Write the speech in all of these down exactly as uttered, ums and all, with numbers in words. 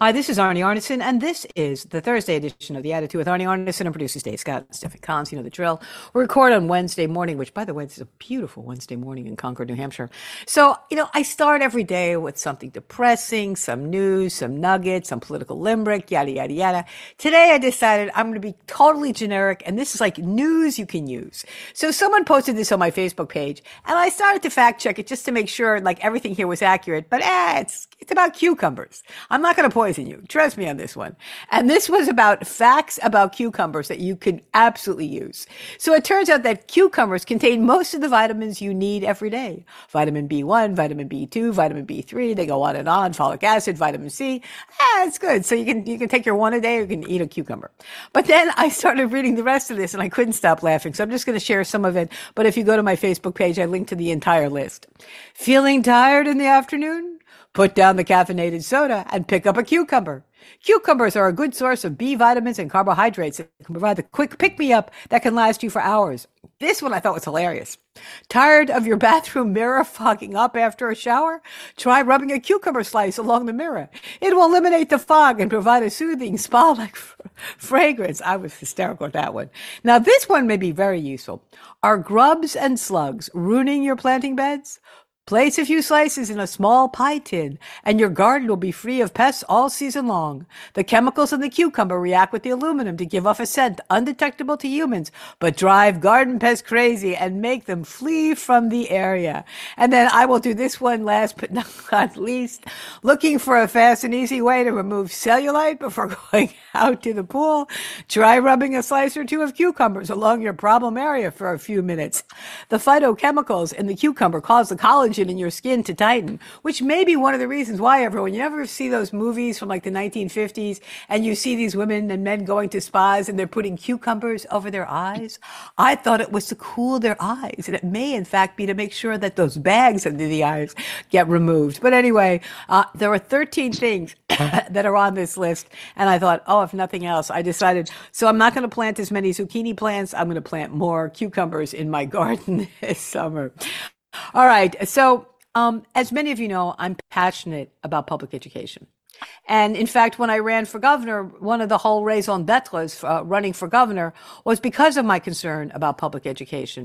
Hi, this is Arnie Arnesen, and this is the Thursday edition of The Attitude with Arnie Arnesen and producers Dave Scott and Stephanie Collins. You know the drill. We record on Wednesday morning, which, by the way, this is a beautiful Wednesday morning in Concord, New Hampshire. So, you know, I start every day with something depressing, some news, some nuggets, some political limerick, yada, yada, yada. Today, I decided I'm going to be totally generic, and this is like news you can use. So someone posted this on my Facebook page, and I started to fact check it just to make sure like everything here was accurate. But eh, it's it's about cucumbers. I'm not going to poison you. Trust me on this one. And this was about facts about cucumbers that you could absolutely use. So it turns out that cucumbers contain most of the vitamins you need every day. Vitamin B one, vitamin B two, vitamin B three, they go on and on, folic acid, vitamin C. Ah, it's good. So you can, you can take your one a day, or you can eat a cucumber. But then I started reading the rest of this and I couldn't stop laughing. So I'm just going to share some of it. But if you go to my Facebook page, I link to the entire list. Feeling tired in the afternoon? Put down the caffeinated soda and pick up a cucumber. Cucumbers are a good source of B vitamins and carbohydrates that can provide the quick pick-me-up that can last you for hours. This one I thought was hilarious. Tired of your bathroom mirror fogging up after a shower? Try rubbing a cucumber slice along the mirror. It will eliminate the fog and provide a soothing spa-like fragrance. I was hysterical with that one. Now, this one may be very useful. Are grubs and slugs ruining your planting beds? Place a few slices in a small pie tin, and your garden will be free of pests all season long. The chemicals in the cucumber react with the aluminum to give off a scent undetectable to humans, but drive garden pests crazy and make them flee from the area. And then I will do this one last but not least. Looking for a fast and easy way to remove cellulite before going out to the pool? Try rubbing a slice or two of cucumbers along your problem area for a few minutes. The phytochemicals in the cucumber cause the collagen in your skin to tighten, which may be one of the reasons why everyone, you ever see those movies from like the nineteen fifties and you see these women and men going to spas and they're putting cucumbers over their eyes? I thought it was to cool their eyes, and it may in fact be to make sure that those bags under the eyes get removed. But anyway, uh, there are thirteen things that are on this list, and I thought, oh, if nothing else, I decided, so I'm not going to plant as many zucchini plants. I'm going to plant more cucumbers in my garden this summer. All right. So, um, as many of you know, I'm passionate about public education. And in fact, when I ran for governor, one of the whole raison d'etres uh, running for governor was because of my concern about public education.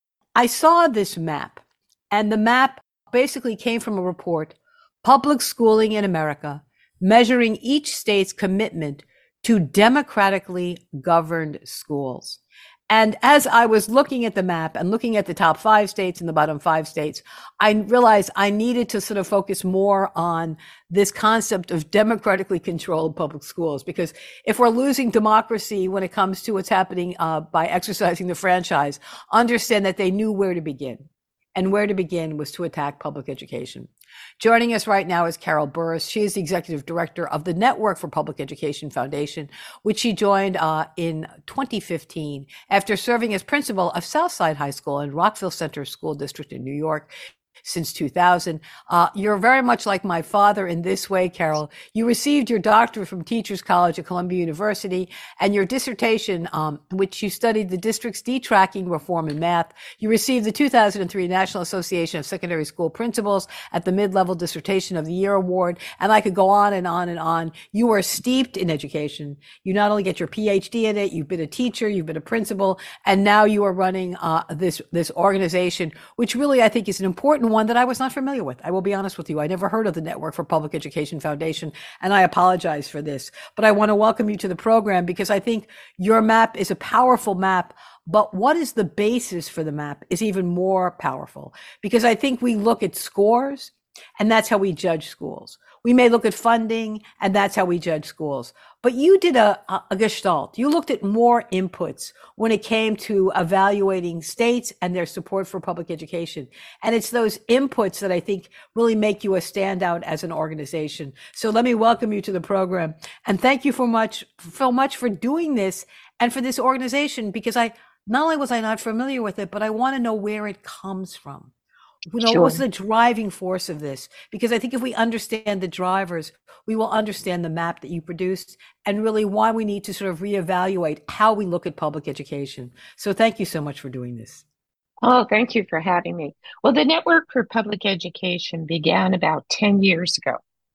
I saw this map, and the map basically came from a report, Public Schooling in America, measuring each state's commitment to democratically governed schools. And as I was looking at the map and looking at the top five states and the bottom five states, I realized I needed to sort of focus more on this concept of democratically controlled public schools. Because if we're losing democracy when it comes to what's happening uh, by exercising the franchise, understand that they knew where to begin. And where to begin was to attack public education. Joining us right now is Carol Burris. She is the executive director of the Network for Public Education Foundation, which she joined uh, in twenty fifteen after serving as principal of Southside High School in Rockville Center School District in New York since two thousand. Uh, you're very much like my father in this way, Carol. You received your doctorate from Teachers College at Columbia University, and your dissertation, um, which you studied the district's detracking reform in math. You received the two thousand three National Association of Secondary School Principals at the Mid-Level Dissertation of the Year Award, and I could go on and on and on. You are steeped in education. You not only get your P H D in it, you've been a teacher, you've been a principal, and now you are running uh, this this organization, which really I think is an important one that I was not familiar with. I will be honest with you. I never heard of the Network for Public Education Foundation, and I apologize for this. But I want to welcome you to the program because I think your map is a powerful map, but what is the basis for the map is even more powerful, because I think we look at scores and that's how we judge schools. We may look at funding and that's how we judge schools. But you did a, a gestalt. You looked at more inputs when it came to evaluating states and their support for public education. And it's those inputs that I think really make you a standout as an organization. So let me welcome you to the program. And thank you so much, so much for doing this and for this organization, because I, not only was I not familiar with it, but I want to know where it comes from. You know, Sure. what was the driving force of this? Because I think if we understand the drivers, we will understand the map that you produced and really why we need to sort of reevaluate how we look at public education. So thank you so much for doing this. Oh, thank you for having me. Well, the Network for Public Education began about ten years ago.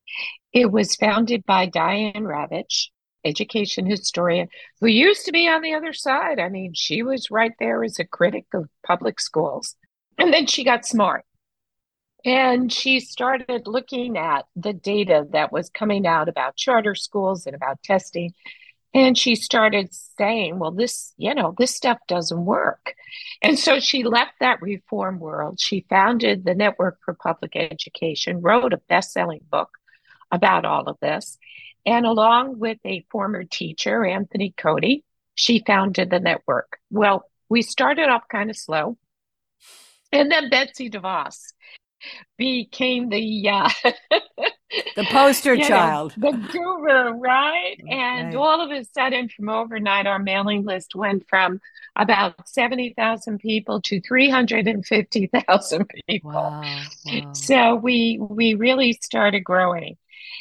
It was founded by Diane Ravitch, education historian, who used to be on the other side. I mean, she was right there as a critic of public schools. And then she got smart and she started looking at the data that was coming out about charter schools and about testing. And she started saying, well, this, you know, this stuff doesn't work. And so she left that reform world. She founded the Network for Public Education, wrote a best-selling book about all of this. And along with a former teacher, Anthony Cody, she founded the network. Well, we started off kind of slow. And then Betsy DeVos became the uh, the poster you know, child, the guru, right? And right. all of a sudden, from overnight, our mailing list went from about seventy thousand people to three hundred fifty thousand people. Wow, wow. So we we really started growing.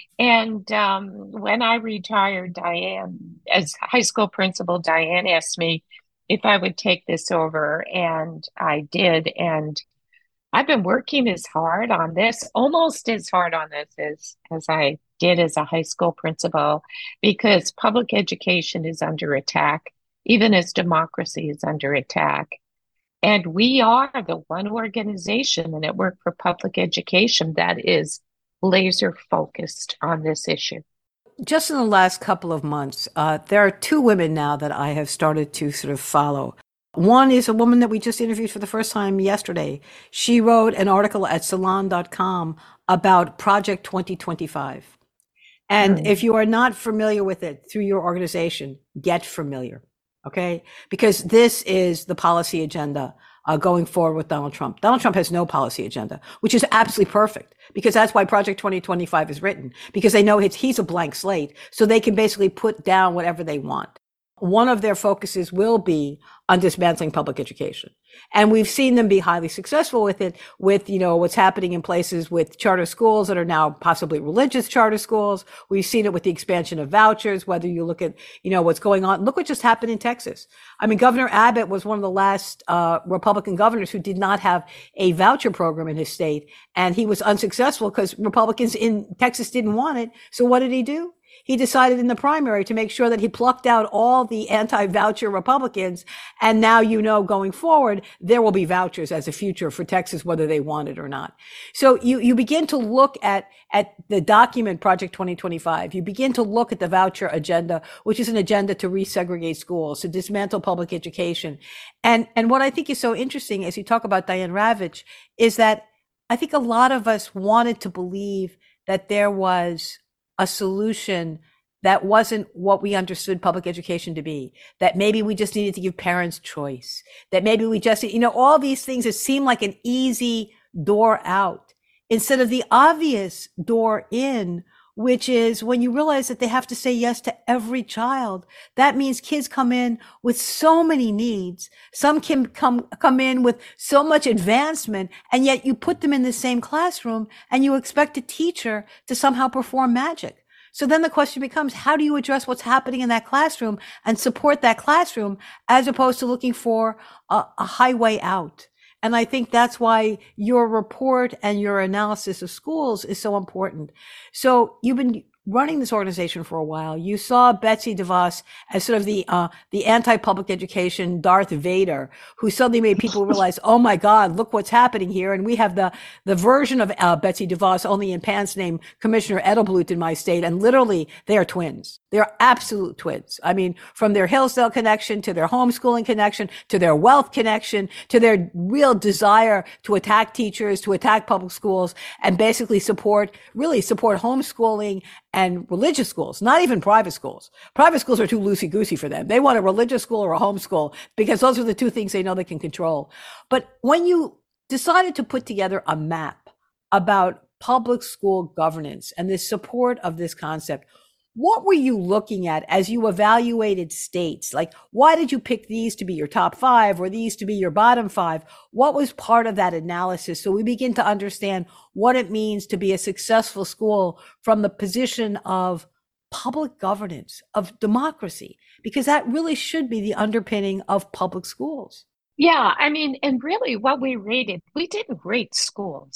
And um, when I retired, Diane, as high school principal, Diane asked me if I would take this over, and I did. And I've been working as hard on this, almost as hard on this as, as I did as a high school principal, because public education is under attack, even as democracy is under attack. And we are the one organization, the Network for Public Education, that is laser focused on this issue. Just in the last couple of months, uh, there are two women now that I have started to sort of follow. One is a woman that we just interviewed for the first time yesterday. She wrote an article at salon dot com about Project twenty twenty-five. And mm. if you are not familiar with it through your organization, get familiar, okay? Because this is the policy agenda uh, going forward with Donald Trump. Donald Trump has no policy agenda, which is absolutely perfect, because that's why Project twenty twenty-five is written, because they know it's, he's a blank slate, so they can basically put down whatever they want. One of their focuses will be on dismantling public education. And we've seen them be highly successful with it, with, you know, what's happening in places with charter schools that are now possibly religious charter schools. We've seen it with the expansion of vouchers, whether you look at, you know, what's going on. Look what just happened in Texas. I mean, Governor Abbott was one of the last uh, Republican governors who did not have a voucher program in his state. And he was unsuccessful because Republicans in Texas didn't want it. So what did he do? He decided in the primary to make sure that he plucked out all the anti-voucher Republicans. And now, you know, going forward, there will be vouchers as a future for Texas, whether they want it or not. So you, you begin to look at, at the document Project twenty twenty-five. You begin to look at the voucher agenda, which is an agenda to resegregate schools, to dismantle public education. And, and what I think is so interesting as you talk about Diane Ravitch is that I think a lot of us wanted to believe that there was a solution that wasn't what we understood public education to be, that maybe we just needed to give parents choice, that maybe we just, you know, all these things that seem like an easy door out instead of the obvious door in, which is when you realize that they have to say yes to every child. That means kids come in with so many needs. Some can come, come in with so much advancement, and yet you put them in the same classroom and you expect a teacher to somehow perform magic. So then the question becomes, how do you address what's happening in that classroom and support that classroom as opposed to looking for a, a highway out? And I think that's why your report and your analysis of schools is so important. So you've been running this organization for a while. You saw Betsy DeVos as sort of the uh, the anti-public education Darth Vader, who suddenly made people realize, oh my God, look what's happening here. And we have the the version of uh, Betsy DeVos only in pants named Commissioner Edelblut in my state, and literally they are twins. They are absolute twins. I mean, from their Hillsdale connection to their homeschooling connection to their wealth connection to their real desire to attack teachers, to attack public schools, and basically support, really support homeschooling and religious schools, not even private schools. Private schools are too loosey-goosey for them. They want a religious school or a homeschool because those are the two things they know they can control. But when you decided to put together a map about public school governance and the support of this concept, what were you looking at as you evaluated states? Like, why did you pick these to be your top five or these to be your bottom five? What was part of that analysis? So we begin to understand what it means to be a successful school from the position of public governance, of democracy, because that really should be the underpinning of public schools. Yeah, I mean, and really what we rated, we didn't rate schools.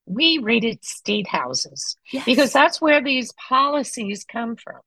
we rated state houses because Yes. that's where these policies come from.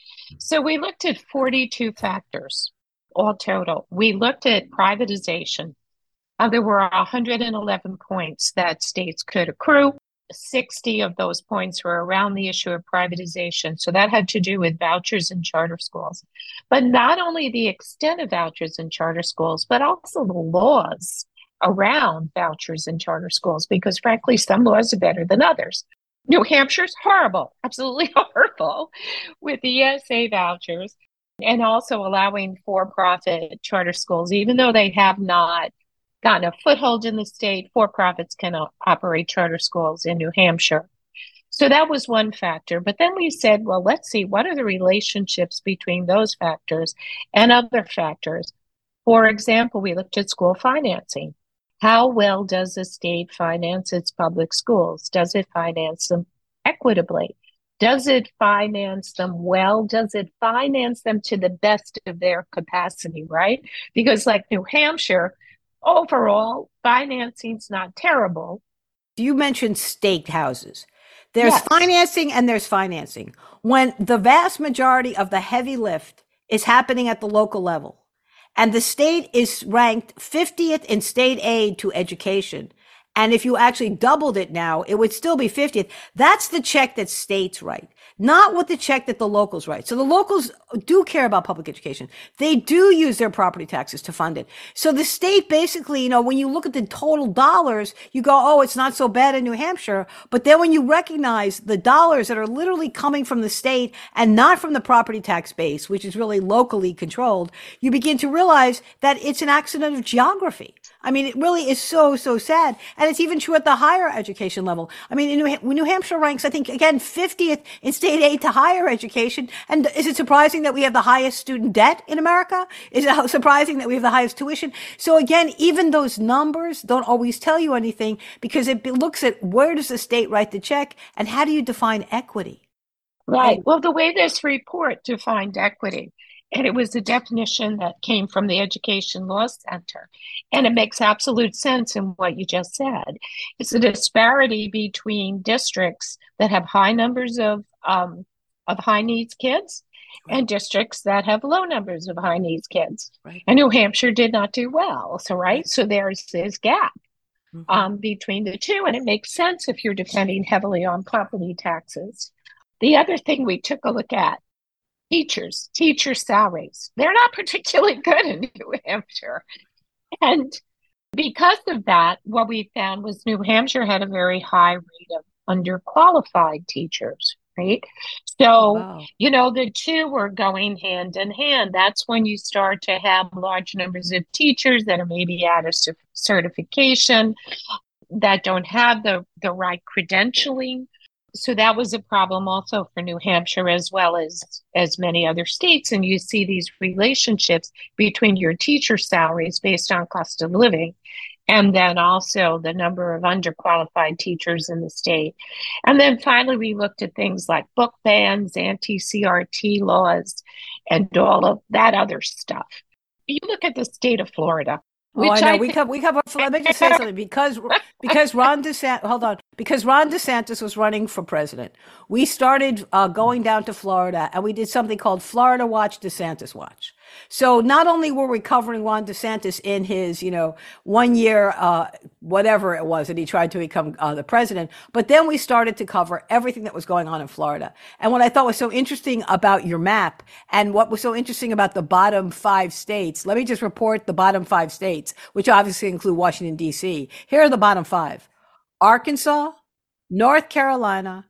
So we looked at forty-two factors, all total. We looked at privatization. Uh, there were one hundred eleven points that states could accrue. sixty of those points were around the issue of privatization. So that had to do with vouchers and charter schools. But not only the extent of vouchers and charter schools, but also the laws around vouchers and charter schools, because frankly, some laws are better than others. New Hampshire's horrible, absolutely horrible with the E S A vouchers, and also allowing for-profit charter schools, even though they have not gotten a foothold in the state, for-profits can operate charter schools in New Hampshire. So that was one factor. But then we said, well, let's see, what are the relationships between those factors and other factors? For example, we looked at school financing. How well does the state finance its public schools? Does it finance them equitably? Does it finance them well? Does it finance them to the best of their capacity, right? Because like New Hampshire, overall, financing's not terrible. You mentioned state houses. There's Yes. financing and there's financing. When the vast majority of the heavy lift is happening at the local level, and the state is ranked fiftieth in state aid to education. And if you actually doubled it now, it would still be fiftieth. That's the check that states write, not what the check that the locals write. So the locals do care about public education. They do use their property taxes to fund it. So the state basically, you know, when you look at the total dollars, you go, oh, it's not so bad in New Hampshire. But then when you recognize the dollars that are literally coming from the state and not from the property tax base, which is really locally controlled, you begin to realize that it's an accident of geography. I mean, it really is so, so sad. And it's even true at the higher education level. I mean, in New, New Hampshire ranks, I think, again, fiftieth in state aid to higher education. And is it surprising that we have the highest student debt in America? Is it surprising that we have the highest tuition? So again, even those numbers don't always tell you anything, because it looks at where does the state write the check and how do you define equity? Right. Well, the way this report defined equity, and it was a definition that came from the Education Law Center. And it makes absolute sense in what you just said. It's a disparity between districts that have high numbers of um, of high needs kids and districts that have low numbers of high needs kids. Right. And New Hampshire did not do well. So, right. right. So there's this gap mm-hmm. um, between the two. And it makes sense if you're depending heavily on property taxes. The other thing we took a look at, Teachers, teacher salaries. They're not particularly good in New Hampshire. And because of that, what we found was New Hampshire had a very high rate of underqualified teachers, right? So, wow. you know, the two were going hand in hand. That's when you start to have large numbers of teachers that are maybe out of certification, that don't have the, the right credentialing. So that was a problem also for New Hampshire, as well as, as many other states. And you see these relationships between your teacher salaries based on cost of living, and then also the number of underqualified teachers in the state. And then finally, we looked at things like book bans, anti-C R T laws, and all of that other stuff. You look at the state of Florida. Oh, I know. I we th- cover, we cover, let me just say something. Because, because Ron DeSantis, hold on, because Ron DeSantis was running for president, we started uh, going down to Florida, and we did something called Florida Watch, DeSantis Watch. So not only were we covering Ron DeSantis in his, you know, one year, uh, whatever it was that he tried to become uh, the president, but then we started to cover everything that was going on in Florida. And what I thought was so interesting about your map, and what was so interesting about the bottom five states, let me just report the bottom five states, which obviously include Washington, D C. Here are the bottom five: Arkansas, North Carolina,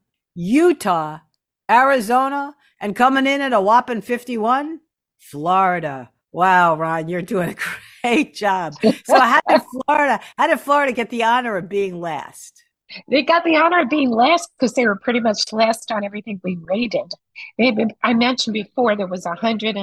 Utah, Arizona, and coming in at a whopping fifty-one, Florida. Wow, Ron, you're doing a great job. So how did Florida, how did Florida get the honor of being last? They got the honor of being last because they were pretty much last on everything we rated. Been, I mentioned before there was one hundred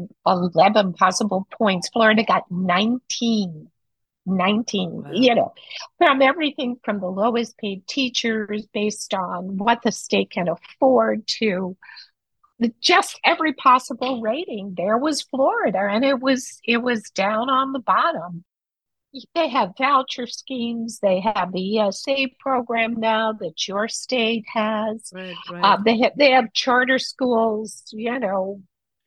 eleven possible points. Florida got nineteen. nineteen, wow. You know, from everything from the lowest paid teachers based on what the state can afford to just every possible rating. There was Florida, and it was it was down on the bottom. they have voucher schemes. They have the E S A program now that your state has. Right, Uh, right. they have they have charter schools. You know,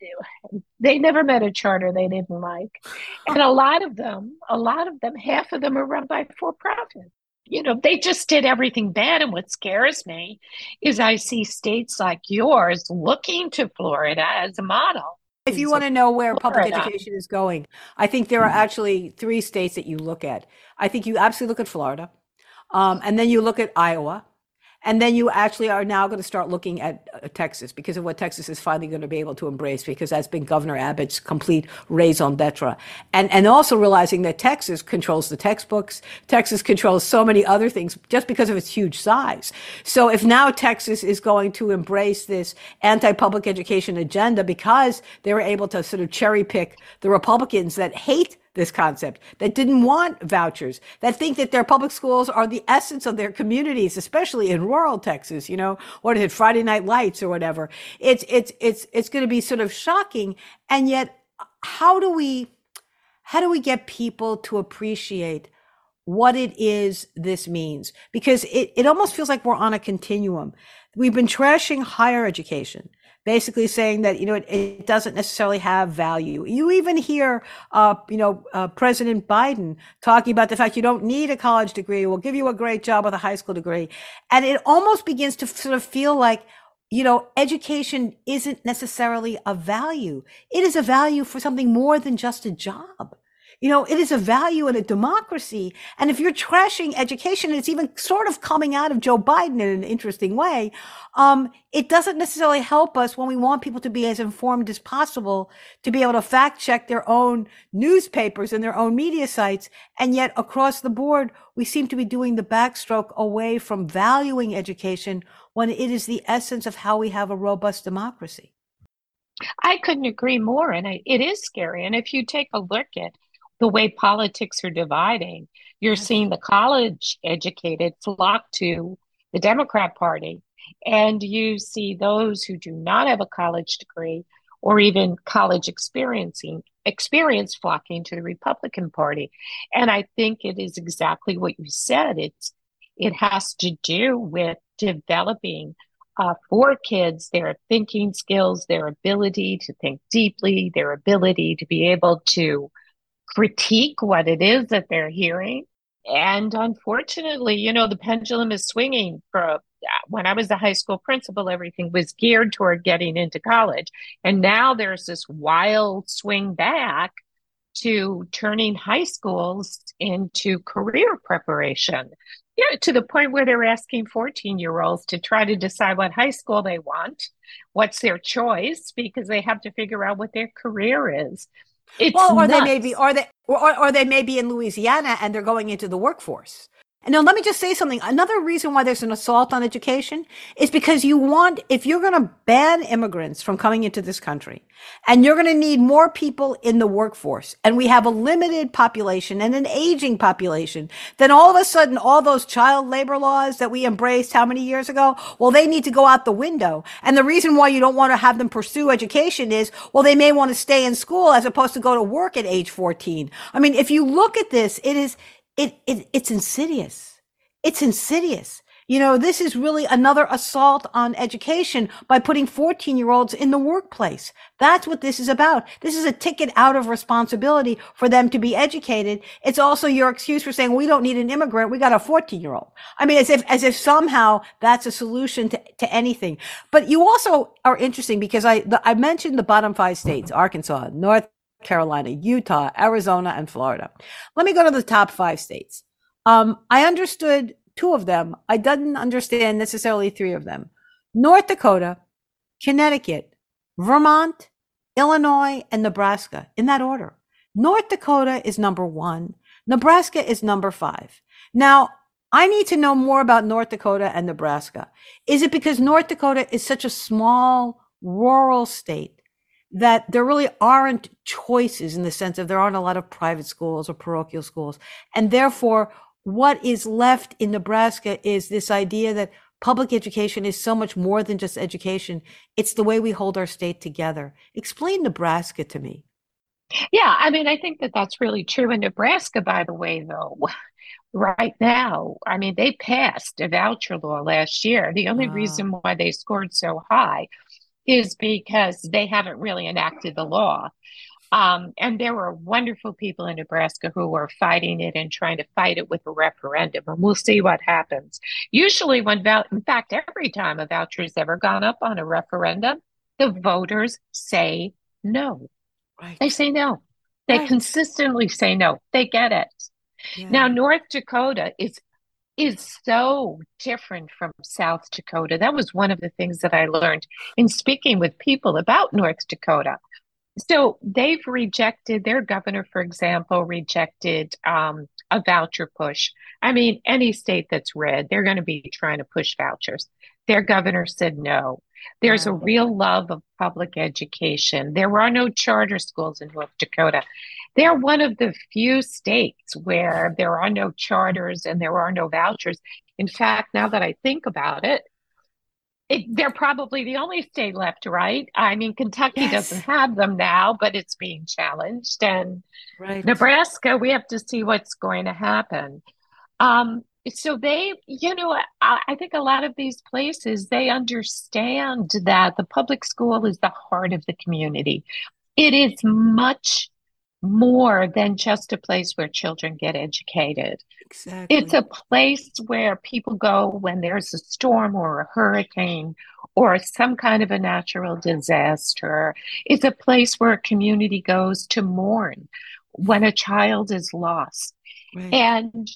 they never met a charter they didn't like, and a lot of them, a lot of them, half of them are run by for profit. You know, they just did everything bad. And what scares me is I see states like yours looking to Florida as a model. If you want to know where public Florida. education is going, I think there are actually three states that you look at. I think you absolutely look at Florida, um, and then you look at Iowa, and then you actually are now going to start looking at uh, Texas because of what Texas is finally going to be able to embrace, because that's been Governor Abbott's complete raison d'etre. And, and also realizing that Texas controls the textbooks. Texas controls so many other things just because of its huge size. So if now Texas is going to embrace this anti-public education agenda because they were able to sort of cherry pick the Republicans that hate this concept, that didn't want vouchers, that think that their public schools are the essence of their communities, especially in rural Texas, you know, what is it, Friday Night Lights or whatever. It's, it's, it's, it's going to be sort of shocking. And yet, how do we, how do we get people to appreciate what it is this means? Because it, it almost feels like we're on a continuum. We've been trashing higher education, basically saying that, you know, it, it doesn't necessarily have value. You even hear, uh, you know, uh, President Biden talking about the fact you don't need a college degree. We'll give you a great job with a high school degree. And it almost begins to sort of feel like, you know, education isn't necessarily a value. It is a value for something more than just a job. You know, it is a value in a democracy. And if you're trashing education, it's even sort of coming out of Joe Biden in an interesting way. Um, it doesn't necessarily help us when we want people to be as informed as possible, to be able to fact check their own newspapers and their own media sites. And yet across the board, we seem to be doing the backstroke away from valuing education when it is the essence of how we have a robust democracy. I couldn't agree more. And I, it is scary. And if you take a look at the way politics are dividing, you're Yes. seeing the college educated flock to the Democrat Party, and you see those who do not have a college degree or even college experiencing experience flocking to the Republican Party. And I think it is exactly what you said. It's it has to do with developing uh, for kids their thinking skills, their ability to think deeply, their ability to be able to critique what it is that they're hearing. And unfortunately, you know, the pendulum is swinging. For when I was the high school principal, everything was geared toward getting into college. And now there's this wild swing back to turning high schools into career preparation. Yeah, to the point where they're asking fourteen year olds to try to decide what high school they want, what's their choice, because they have to figure out what their career is. It's Well, or they may be, nuts. or they, or, or they may be in Louisiana and they're going into the workforce. And now let me just say something. Another reason why there's an assault on education is because you want, if you're going to ban immigrants from coming into this country and you're going to need more people in the workforce, and we have a limited population and an aging population, then all of a sudden, all those child labor laws that we embraced how many years ago? Well, they need to go out the window. And the reason why you don't want to have them pursue education is, well, they may want to stay in school as opposed to go to work at age fourteen. I mean, if you look at this, it is, It, it, it's insidious. It's insidious. You know, this is really another assault on education by putting fourteen year olds in the workplace. That's what this is about. This is a ticket out of responsibility for them to be educated. It's also your excuse for saying, we don't need an immigrant. We got a fourteen year old. I mean, as if, as if somehow that's a solution to, to anything. But you also are interesting because I, the, I mentioned the bottom five states, Arkansas, North Carolina, Utah, Arizona, and Florida. Let me go to the top five states. Um, I understood two of them. I didn't understand necessarily three of them. North Dakota, Connecticut, Vermont, Illinois, and Nebraska, in that order. North Dakota is number one. Nebraska is number five. Now, I need to know more about North Dakota and Nebraska. Is it because North Dakota is such a small, rural state that there really aren't choices in the sense of there aren't a lot of private schools or parochial schools? And therefore, what is left in Nebraska is this idea that public education is so much more than just education. It's the way we hold our state together. Explain Nebraska to me. Yeah, I mean, I think that that's really true in Nebraska, by the way, though. Right now, I mean, they passed a voucher law last year. The only Uh, reason why they scored so high is because they haven't really enacted the law. Um, and there were wonderful people in Nebraska who were fighting it and trying to fight it with a referendum. And we'll see what happens. Usually, when, vou- in fact, every time a voucher has ever gone up on a referendum, the voters say no. They right, say no. They right. consistently say no. They get it. Now, Yeah. North Dakota is is so different from South Dakota. That was one of the things that I learned in speaking with people about North Dakota. So they've rejected, their governor, for example, rejected um, a voucher push. I mean, any state that's red, they're going to be trying to push vouchers. Their governor said no. There's a Wow. real love of public education. There are no charter schools in North Dakota. They're one of the few states where there are no charters and there are no vouchers. In fact, now that I think about it, it, they're probably the only state left, right? I mean, Kentucky doesn't Yes. have them now, but it's being challenged. And Right. Nebraska, we have to see what's going to happen. Um, so they, you know, I, I think a lot of these places, they understand that the public school is the heart of the community. It is much more than just a place where children get educated. It's Exactly. a place where people go when there's a storm or a hurricane or some kind of a natural disaster. It's a place where a community goes to mourn when a child is lost. Right. And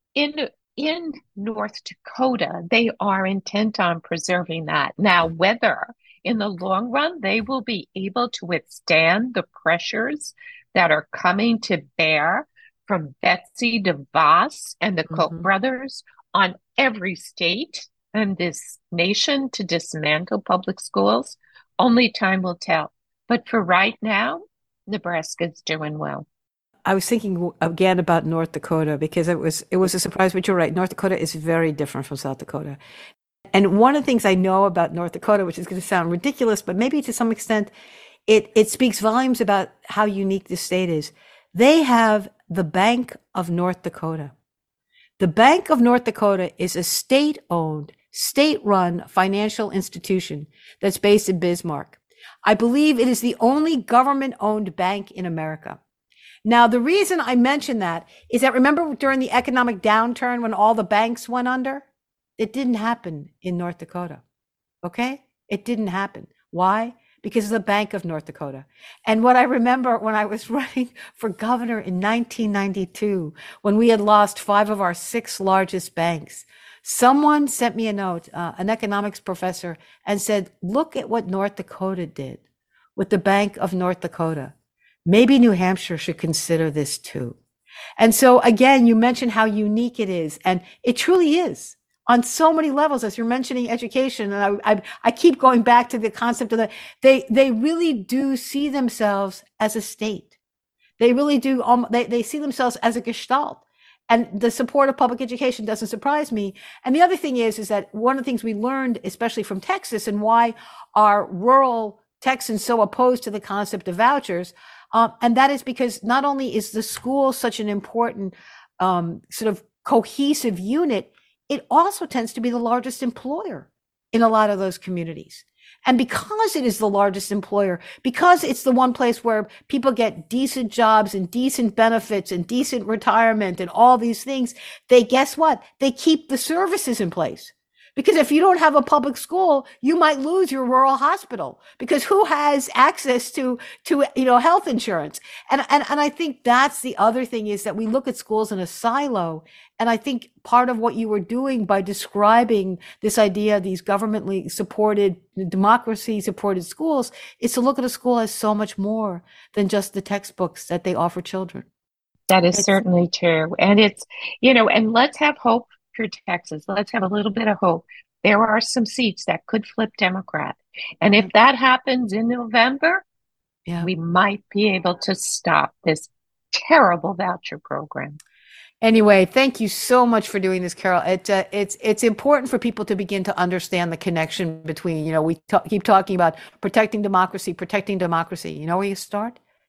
in in North Dakota, they are intent on preserving that. Now, whether in the long run they will be able to withstand the pressures that are coming to bear from Betsy DeVos and the Koch Hmm. brothers on every state in this nation to dismantle public schools, only time will tell. But for right now, Nebraska's doing well. I was thinking again about North Dakota because it was it was a surprise, but you're right. North Dakota is very different from South Dakota. And one of the things I know about North Dakota, which is going to sound ridiculous, but maybe to some extent it it speaks volumes about how unique this state is. They have the Bank of North Dakota. The Bank of North Dakota is a state-owned, state-run financial institution that's based in Bismarck. I believe it is the only government-owned bank in America. Now, the reason I mention that is that remember during the economic downturn when all the banks went under? It didn't happen in North Dakota. Okay? It didn't happen. Why? Because of the Bank of North Dakota. And what I remember when I was running for governor in nineteen ninety-two, when we had lost five of our six largest banks, someone sent me a note, uh, an economics professor, and said, look at what North Dakota did with the Bank of North Dakota. Maybe New Hampshire should consider this too. And so again, you mentioned how unique it is, and it truly is on so many levels. As you're mentioning education, and I, I, I keep going back to the concept of that they they really do see themselves as a state. They really do. Um, they they see themselves as a gestalt. And the support of public education doesn't surprise me. And the other thing is, is that one of the things we learned, especially from Texas, and why are rural Texans so opposed to the concept of vouchers, um, and that is because not only is the school such an important um, sort of cohesive unit, it also tends to be the largest employer in a lot of those communities. And because it is the largest employer, because it's the one place where people get decent jobs and decent benefits and decent retirement and all these things, they guess what? They keep the services in place. Because if you don't have a public school, you might lose your rural hospital because who has access to, to, you know, health insurance? And, and, and I think that's the other thing is that we look at schools in a silo. And I think part of what you were doing by describing this idea, these governmentally supported, democracy supported schools, is to look at a school as so much more than just the textbooks that they offer children. That is It's, certainly true. And it's, you know, and let's have hope for Texas. Let's have a little bit of hope. There are some seats that could flip Democrat. And if right. that happens in November, Yeah. we might be able to stop this terrible voucher program. Anyway, thank you so much for doing this, Carol. It, uh, it's it's important for people to begin to understand the connection between, you know, we talk, keep talking about protecting democracy, protecting democracy. You know where you start?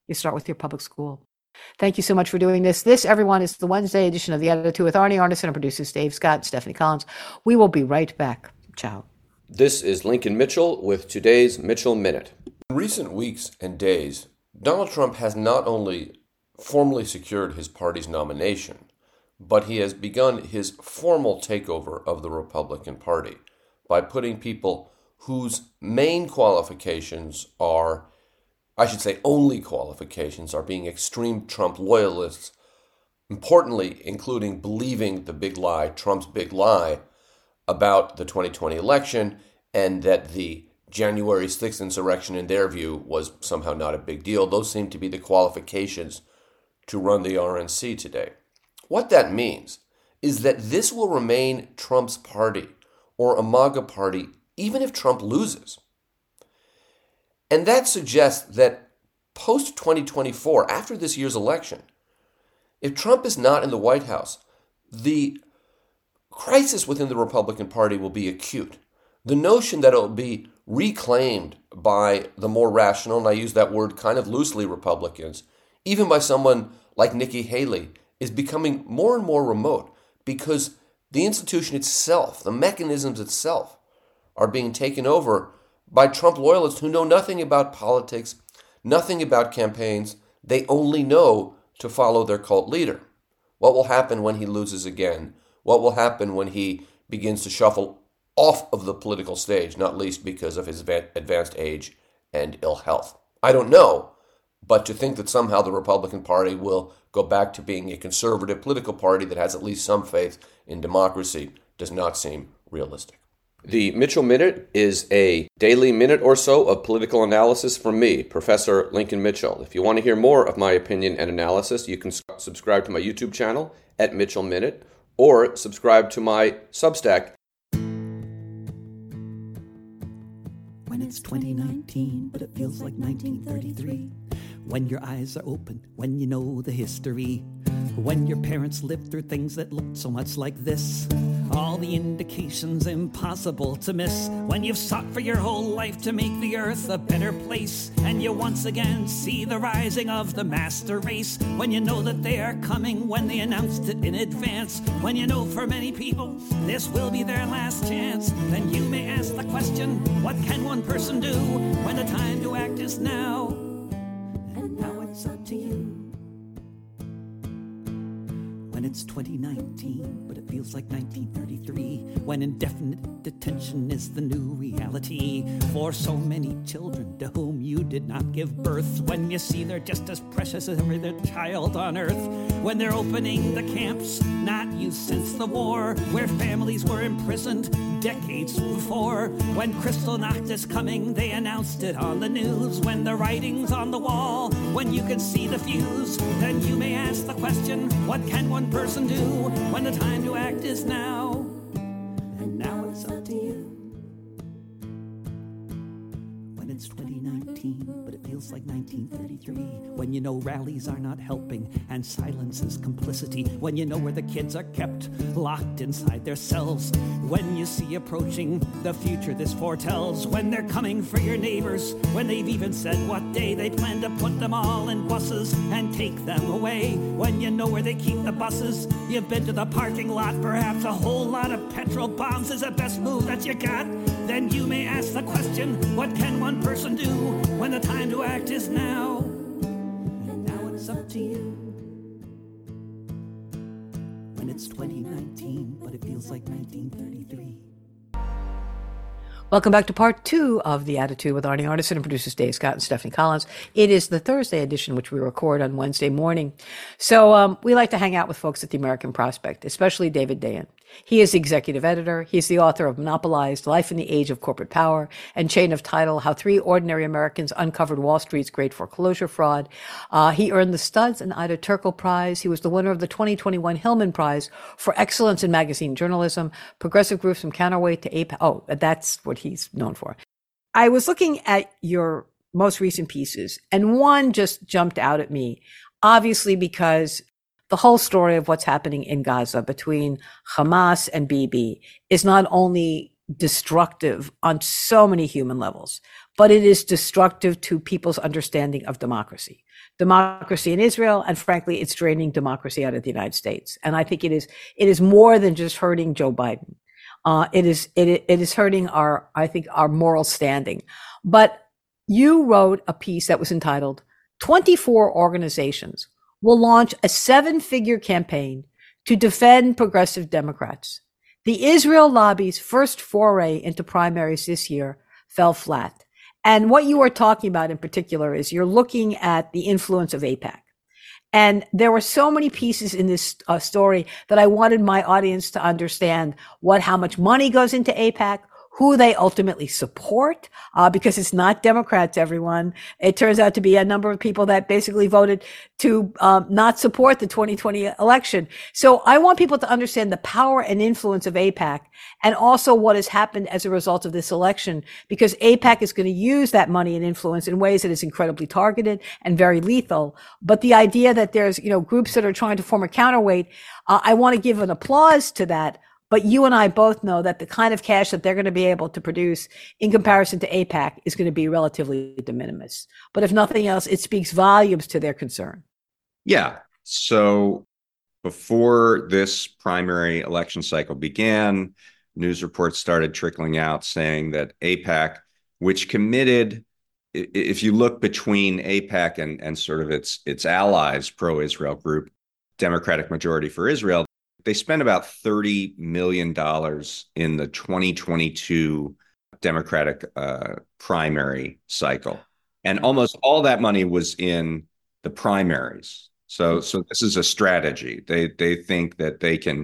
You start with your public school. Thank you so much for doing this. This, everyone, is the Wednesday edition of The Attitude with Arnie Arnesen and producers Dave Scott and Stephanie Collins. We will be right back. Ciao. This is Lincoln Mitchell with today's Mitchell Minute. In recent weeks and days, Donald Trump has not only formally secured his party's nomination, but he has begun his formal takeover of the Republican Party by putting people whose main qualifications are, I should say only qualifications, are being extreme Trump loyalists, importantly including believing the big lie, Trump's big lie, about the twenty twenty election, and that the January sixth insurrection, in their view, was somehow not a big deal. Those seem to be the qualifications to run the R N C today. What that means is that this will remain Trump's party, or a MAGA party, even if Trump loses. And that suggests that post twenty twenty-four, after this year's election, if Trump is not in the White House, the crisis within the Republican Party will be acute. The notion that it will be reclaimed by the more rational, and I use that word kind of loosely, Republicans, even by someone like Nikki Haley, is becoming more and more remote because the institution itself, the mechanisms itself, are being taken over by Trump loyalists who know nothing about politics, nothing about campaigns. They only know to follow their cult leader. What will happen when he loses again? What will happen when he begins to shuffle off of the political stage, not least because of his advanced age and ill health? I don't know, but to think that somehow the Republican Party will go back to being a conservative political party that has at least some faith in democracy does not seem realistic. The Mitchell Minute is a daily minute or so of political analysis from me, Professor Lincoln Mitchell. If you want to hear more of my opinion and analysis, you can subscribe to my YouTube channel at Mitchell Minute, or subscribe to my Substack. When it's twenty nineteen, but it feels like nineteen thirty-three. When your eyes are open, when you know the history. When your parents lived through things that looked so much like this. All the indications impossible to miss. When you've sought for your whole life to make the earth a better place, and you once again see the rising of the master race. When you know that they are coming, when they announced it in advance. When you know for many people this will be their last chance. Then you may ask the question, what can one person do when the time to act is now? And now it's up to you. When it's twenty nineteen, but it feels like nineteen thirty-three. When indefinite detention is the new reality for so many children to whom you did not give birth. When you see they're just as precious as every other child on earth. When they're opening the camps not used since the war, where families were imprisoned decades before. When Kristallnacht is coming, they announced it on the news. When the writing's on the wall, when you can see the fuse, then you may ask the question, what can one person do when the time to act is now? And now it's up to you. When it's twenty nineteen, but it feels like nineteen thirty-three. When you know rallies are not helping and silence is complicity. When you know where the kids are kept locked inside their cells. When you see approaching the future this foretells. When they're coming for your neighbors. When they've even said what day they plan to put them all in buses and take them away. When you know where they keep the buses. You've been to the parking lot. Perhaps a whole lot of petrol bombs is the best move that you got. Then you may ask the question, what can one person do when the time to act is now? And now it's up to you. When it's twenty nineteen, but it feels like nineteen thirty-three. Welcome back to part two of The Attitude with Arnie Arnesen and producers Dave Scott and Stephanie Collins. It is the Thursday edition, which we record on Wednesday morning. So um, we like to hang out with folks at the American Prospect, especially David Dayen. He is the executive editor. He's the author of Monopolized, Life in the Age of Corporate Power, and Chain of Title, How Three Ordinary Americans Uncovered Wall Street's Great Foreclosure Fraud. Uh, he earned the Studs and Ida Turkel Prize. He was the winner of the twenty twenty-one Hillman Prize for Excellence in Magazine Journalism. Progressive groups from Counterweight to A P A C. Oh, that's what he's known for. I was looking at your most recent pieces, and one just jumped out at me, obviously because the whole story of what's happening in Gaza between Hamas and Bibi is not only destructive on so many human levels, but it is destructive to people's understanding of democracy. Democracy in Israel, and frankly, it's draining democracy out of the United States. And I think it is it is more than just hurting Joe Biden. Uh, it is it it is hurting our, I think, our moral standing. But you wrote a piece that was entitled twenty-four Organizations Will Launch a Seven-Figure Campaign to Defend Progressive Democrats. The Israel lobby's first foray into primaries this year fell flat. And what you are talking about in particular is you're looking at the influence of AIPAC. And there were so many pieces in this uh, story that I wanted my audience to understand what, how much money goes into AIPAC, who they ultimately support, uh, because it's not Democrats, everyone. It turns out to be a number of people that basically voted to um, not support the twenty twenty election. So I want people to understand the power and influence of AIPAC and also what has happened as a result of this election, because AIPAC is going to use that money and influence in ways that is incredibly targeted and very lethal. But the idea that there's, you know, groups that are trying to form a counterweight, uh, I want to give an applause to that. But you and I both know that the kind of cash that they're going to be able to produce in comparison to AIPAC is going to be relatively de minimis. But if nothing else, it speaks volumes to their concern. Yeah. So before this primary election cycle began, news reports started trickling out saying that AIPAC, which committed, if you look between AIPAC and, and sort of its, its allies, pro-Israel group, Democratic Majority for Israel, they spent about thirty million dollars in the twenty twenty-two Democratic uh, primary cycle. And almost all that money was in the primaries. So, so this is a strategy. They, they think that they can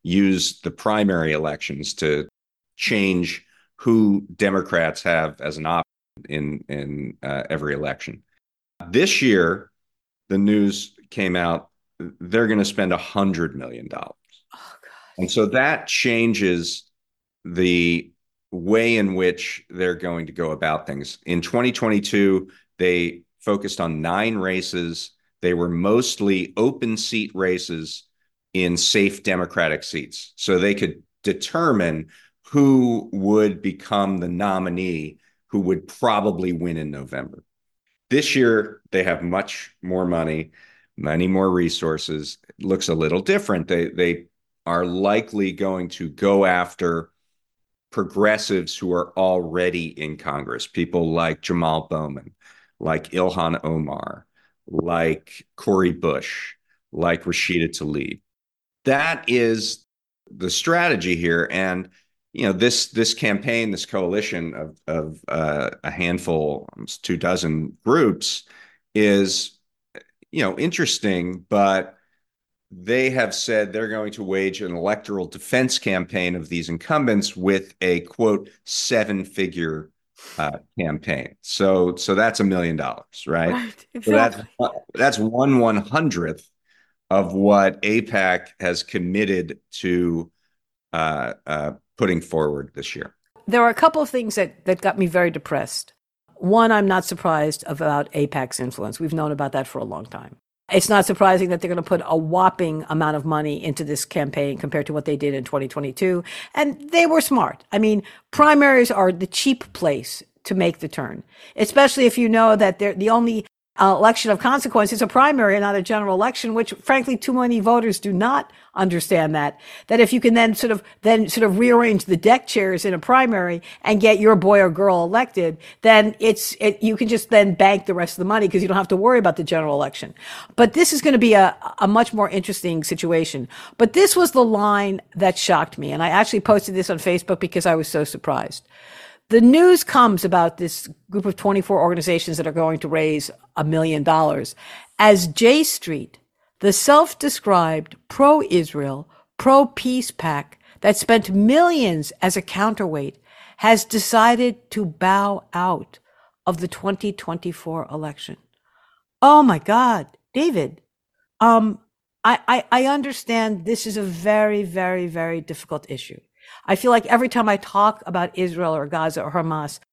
use the primary elections to change who Democrats have as an option in, in uh, every election. This year, the news came out, they're going to spend one hundred million dollars. And so that changes the way in which they're going to go about things. In twenty twenty-two, they focused on nine races. They were mostly open seat races in safe Democratic seats. So they could determine who would become the nominee who would probably win in November. This year, they have much more money, many more resources. It looks a little different. They, they are likely going to go after progressives who are already in Congress, people like Jamal Bowman, like Ilhan Omar, like Cori Bush, like Rashida Tlaib. That is the strategy here. And, you know, this this campaign, this coalition of, of uh, a handful, almost two dozen groups is, you know, interesting, but they have said they're going to wage an electoral defense campaign of these incumbents with a, quote, seven-figure uh, campaign. So so that's a million dollars, right? Right, exactly. So that's, that's one one-hundredth of what AIPAC has committed to uh, uh, putting forward this year. There are a couple of things that, that got me very depressed. One, I'm not surprised about AIPAC's influence. We've known about that for a long time. It's not surprising that they're going to put a whopping amount of money into this campaign compared to what they did in twenty twenty-two. And they were smart. I mean, primaries are the cheap place to make the turn, especially if you know that they're the only uh, election of consequence is a primary and not a general election, which frankly, too many voters do not understand that, that if you can then sort of, then sort of rearrange the deck chairs in a primary and get your boy or girl elected, then it's, it, you can just then bank the rest of the money because you don't have to worry about the general election. But this is going to be a, a much more interesting situation. But this was the line that shocked me. And I actually posted this on Facebook because I was so surprised. The news comes about this group of twenty-four organizations that are going to raise a million dollars as J Street, the self-described pro-Israel, pro-peace PAC that spent millions as a counterweight, has decided to bow out of the twenty twenty-four election. Oh my God, David, um, I, I, I understand this is a very, very, very difficult issue. I feel like every time I talk about Israel or Gaza or Hamas,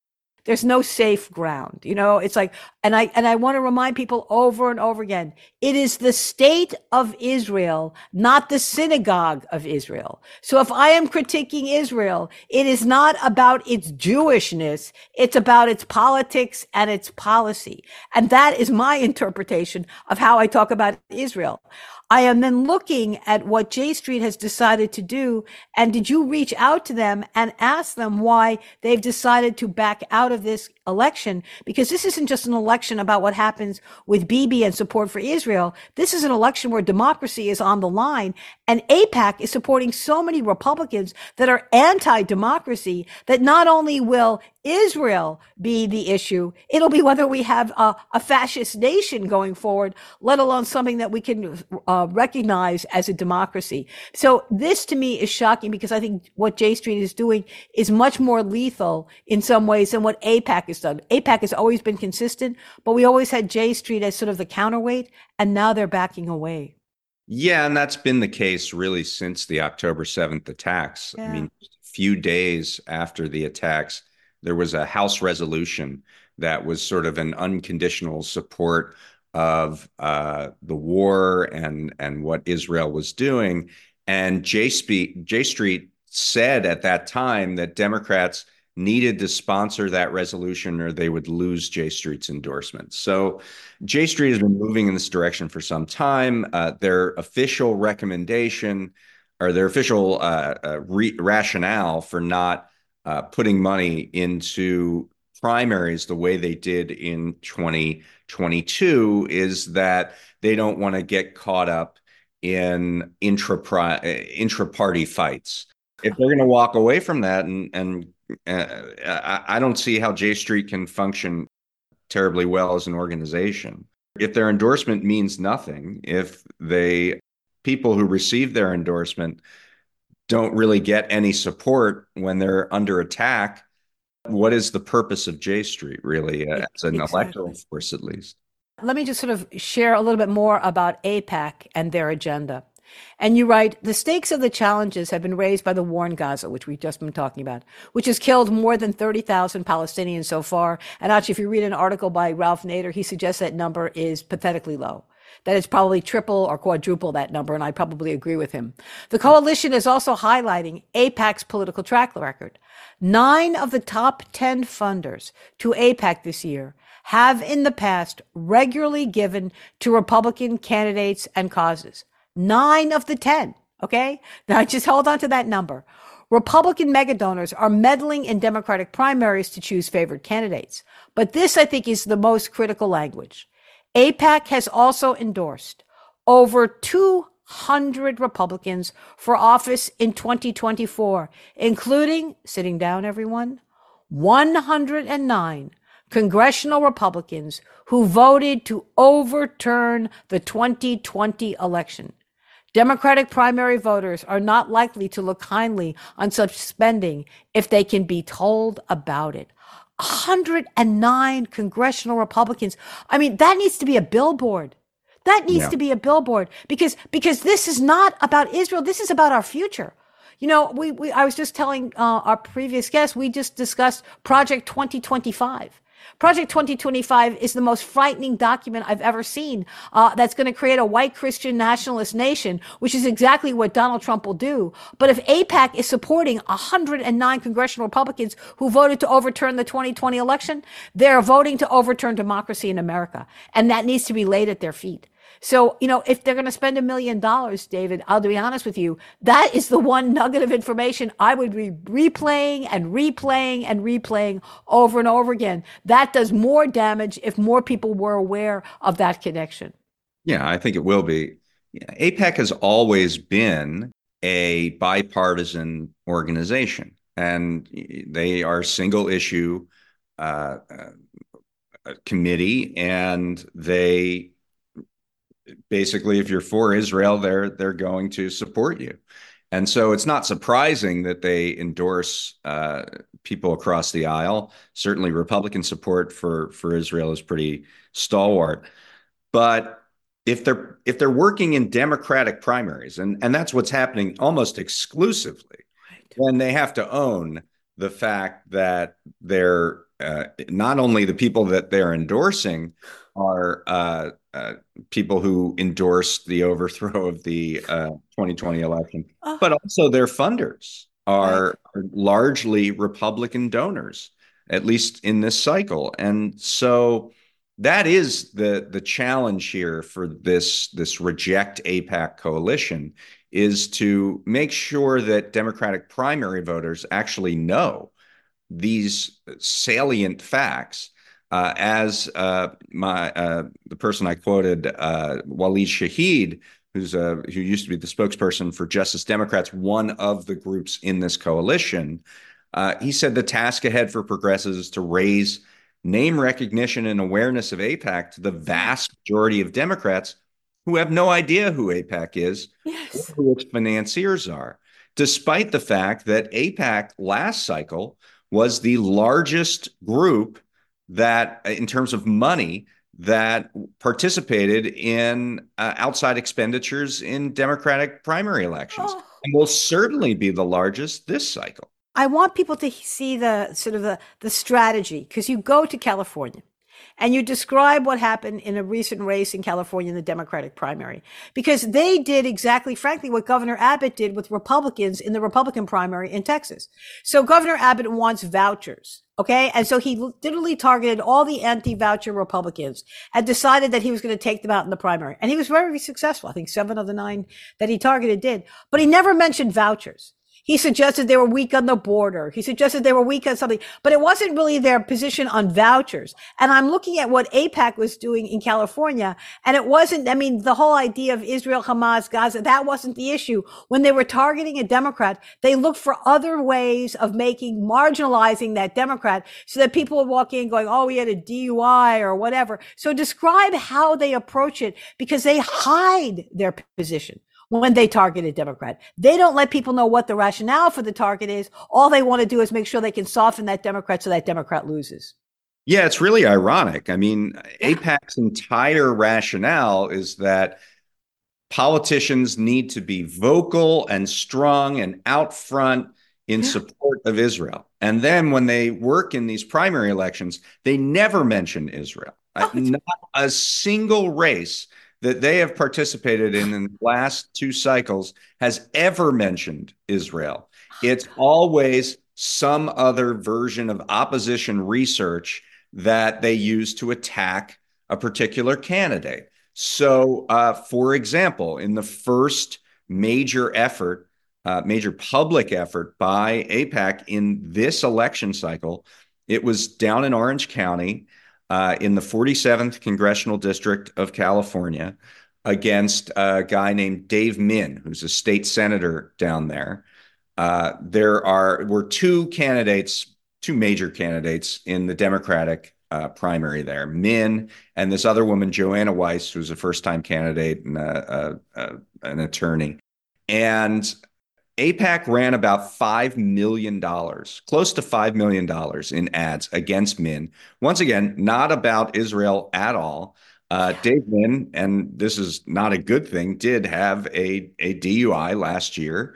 there's no safe ground. You know, it's like, and I, and I want to remind people over and over again, it is the state of Israel, not the synagogue of Israel. So if I am critiquing Israel, it is not about its Jewishness. It's about its politics and its policy. And that is my interpretation of how I talk about Israel. I am then looking at what J Street has decided to do. And did you reach out to them and ask them why they've decided to back out of this election? Because this isn't just an election about what happens with Bibi and support for Israel. This is an election where democracy is on the line. And AIPAC is supporting so many Republicans that are anti-democracy that not only will Israel be the issue, it'll be whether we have a, a fascist nation going forward, let alone something that we can uh, recognize as a democracy. So this to me is shocking because I think what J Street is doing is much more lethal in some ways than what AIPAC has done. AIPAC has always been consistent, but we always had J Street as sort of the counterweight, and now they're backing away. Yeah, and that's been the case really since the October seventh attacks. Yeah. I mean, a few days after the attacks, there was a House resolution that was sort of an unconditional support of uh, the war and, and what Israel was doing. And J Street, J Street said at that time that Democrats needed to sponsor that resolution or they would lose J Street's endorsement. So J Street has been moving in this direction for some time. Uh, their official recommendation or their official uh, uh, re- rationale for not uh, putting money into primaries the way they did in twenty twenty-two is that they don't want to get caught up in intra intra-party fights. If they're going to walk away from that, and and uh, I don't see how J Street can function terribly well as an organization. If their endorsement means nothing, if they people who receive their endorsement don't really get any support when they're under attack, what is the purpose of J Street really uh, as an exactly. electoral force, at least? Let me just sort of share a little bit more about AIPAC and their agenda. And you write, the stakes of the challenges have been raised by the war in Gaza, which we've just been talking about, which has killed more than thirty thousand Palestinians so far. And actually, if you read an article by Ralph Nader, he suggests that number is pathetically low, that it's probably triple or quadruple that number, and I probably agree with him. The coalition is also highlighting AIPAC's political track record. Nine of the top ten funders to AIPAC this year have in the past regularly given to Republican candidates and causes. Nine of the ten, okay? Now just hold on to that number. Republican megadonors are meddling in Democratic primaries to choose favored candidates. But this, I think, is the most critical language. AIPAC has also endorsed over two hundred Republicans for office in twenty twenty-four, including, sitting down everyone, one hundred nine congressional Republicans who voted to overturn the twenty twenty election. Democratic primary voters are not likely to look kindly on such spending if they can be told about it. one hundred nine congressional Republicans. I mean, that needs to be a billboard. That needs yeah. to be a billboard because, because this is not about Israel. This is about our future. You know, we, we I was just telling uh, our previous guest, we just discussed Project twenty twenty-five. Project twenty twenty-five is the most frightening document I've ever seen uh, that's going to create a white Christian nationalist nation, which is exactly what Donald Trump will do. But if AIPAC is supporting one hundred nine congressional Republicans who voted to overturn the twenty twenty election, they're voting to overturn democracy in America. And that needs to be laid at their feet. So, you know, if they're going to spend a million dollars, David, I'll be honest with you, that is the one nugget of information I would be replaying and replaying and replaying over and over again. That does more damage if more people were aware of that connection. Yeah, I think it will be. AIPAC has always been a bipartisan organization, and they are single issue uh, uh, committee, and they basically, if you're for Israel, they're they're going to support you. And so it's not surprising that they endorse uh, people across the aisle. Certainly Republican support for, for Israel is pretty stalwart. But if they're if they're working in Democratic primaries, and, and that's what's happening almost exclusively, right, then they have to own the fact that they're uh, not only the people that they're endorsing are uh, uh, people who endorsed the overthrow of the uh, twenty twenty election, Oh, but also their funders are, right. are largely Republican donors, at least in this cycle. And so that is the the challenge here for this this Reject AIPAC coalition, is to make sure that Democratic primary voters actually know these salient facts. Uh, as uh, my uh, the person I quoted, uh, Waleed Shahid, who's a, who used to be the spokesperson for Justice Democrats, one of the groups in this coalition, uh, he said the task ahead for progressives is to raise name recognition and awareness of AIPAC to the vast majority of Democrats who have no idea who AIPAC is, Yes. or who its financiers are, despite the fact that AIPAC last cycle was the largest group that, in terms of money, that participated in uh, outside expenditures in Democratic primary elections, Oh. and will certainly be the largest this cycle. I want people to see the sort of the, the strategy, because you go to California and you describe what happened in a recent race in California in the Democratic primary, because they did exactly, frankly, what Governor Abbott did with Republicans in the Republican primary in Texas. So Governor Abbott wants vouchers. Okay. And so he literally targeted all the anti-voucher Republicans and decided that he was going to take them out in the primary. And he was very successful. I think seven of the nine that he targeted did, but he never mentioned vouchers. He suggested they were weak on the border. He suggested they were weak on something, but it wasn't really their position on vouchers. And I'm looking at what AIPAC was doing in California, and it wasn't, I mean, the whole idea of Israel, Hamas, Gaza, that wasn't the issue. When they were targeting a Democrat, they looked for other ways of making, marginalizing that Democrat so that people would walk in going, oh, he had a D U I or whatever. So describe how they approach it, because they hide their position when they target a Democrat. They don't let people know what the rationale for the target is. All they want to do is make sure they can soften that Democrat so that Democrat loses. Yeah, it's really ironic. I mean, yeah. AIPAC's entire rationale is that politicians need to be vocal and strong and out front in yeah. support of Israel. And then when they work in these primary elections, they never mention Israel. Oh, Not a single race that they have participated in in the last two cycles has ever mentioned Israel. It's always some other version of opposition research that they use to attack a particular candidate. So, uh, for example, in the first major effort, uh, major public effort by AIPAC in this election cycle, it was down in Orange County, Uh, in the forty-seventh Congressional District of California, against a guy named Dave Min, who's a state senator down there. Uh, there are were two candidates, two major candidates in the Democratic uh, primary there, Min and this other woman, Joanna Weiss, who's a first-time candidate and a, a, a, an attorney. And AIPAC ran about five million dollars, close to five million dollars in ads against Min. Once again, not about Israel at all. Uh, Dave Min, and this is not a good thing, did have a, a D U I last year,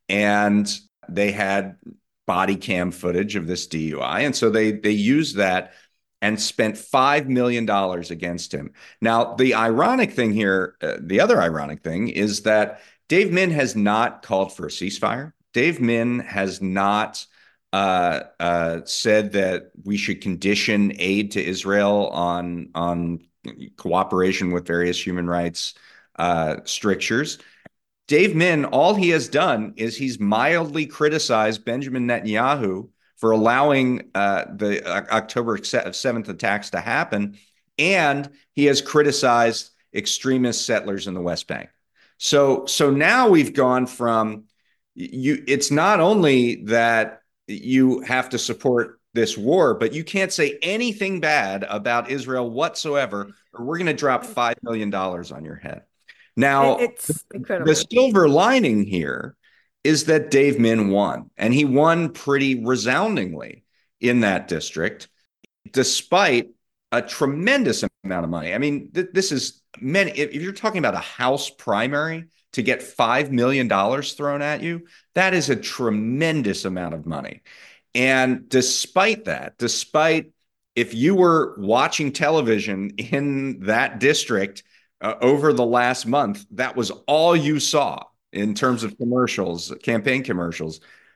and they had body cam footage of this D U I. And so they, they used that and spent five million dollars against him. Now, the ironic thing here, uh, the other ironic thing is that Dave Min has not called for a ceasefire. Dave Min has not uh, uh, said that we should condition aid to Israel on, on cooperation with various human rights uh, strictures. Dave Min, all he has done is he's mildly criticized Benjamin Netanyahu for allowing uh, the uh, October seventh attacks to happen, and he has criticized extremist settlers in the West Bank. So, so now we've gone from you. It's not only that you have to support this war, but you can't say anything bad about Israel whatsoever, or we're going to drop five million dollars on your head. Now, it's incredible. The silver lining here is that Dave Min won, and he won pretty resoundingly in that district, despite a tremendous amount of money. I mean, th- this is many. If you're talking about a House primary to get five million dollars thrown at you, that is a tremendous amount of money. And despite that, despite if you were watching television in that district uh, over the last month, that was all you saw in terms of commercials, campaign commercials.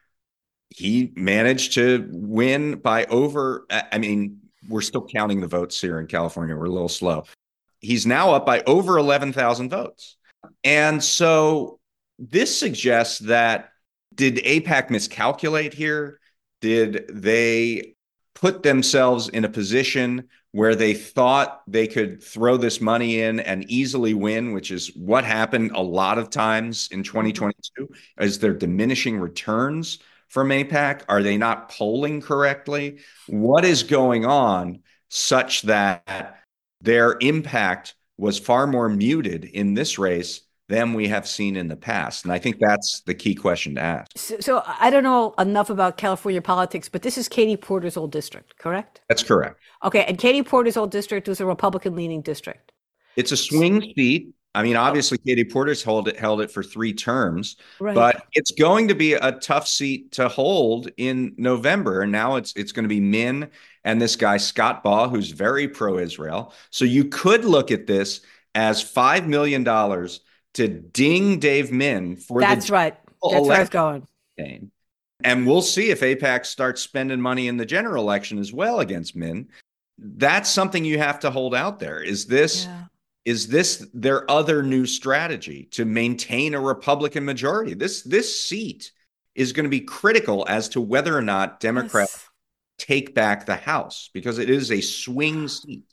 He managed to win by over, I mean, we're still counting the votes here in California. We're a little slow. He's now up by over eleven thousand votes. And so this suggests that, did AIPAC miscalculate here? Did they put themselves in a position where they thought they could throw this money in and easily win, which is what happened a lot of times in twenty twenty-two? Is there diminishing returns from AIPAC? Are they not polling correctly? What is going on such that their impact was far more muted in this race than we have seen in the past? And I think that's the key question to ask. So, so I don't know enough about California politics, but this is Katie Porter's old district, correct? That's correct. Okay, and Katie Porter's old district was a Republican-leaning district. It's a swing seat. I mean, obviously, Katie Porter's held it, held it for three terms, right. But it's going to be a tough seat to hold in November. And now it's it's going to be Min and this guy, Scott Baugh, who's very pro-Israel. So you could look at this as five million dollars to ding Dave Min for That's the right. That's where I was going. Game. And we'll see if AIPAC starts spending money in the general election as well against Min. That's something you have to hold out there. Is this... Yeah. Is this their other new strategy to maintain a Republican majority? This this seat is going to be critical as to whether or not Democrats yes. take back the House, because it is a swing seat.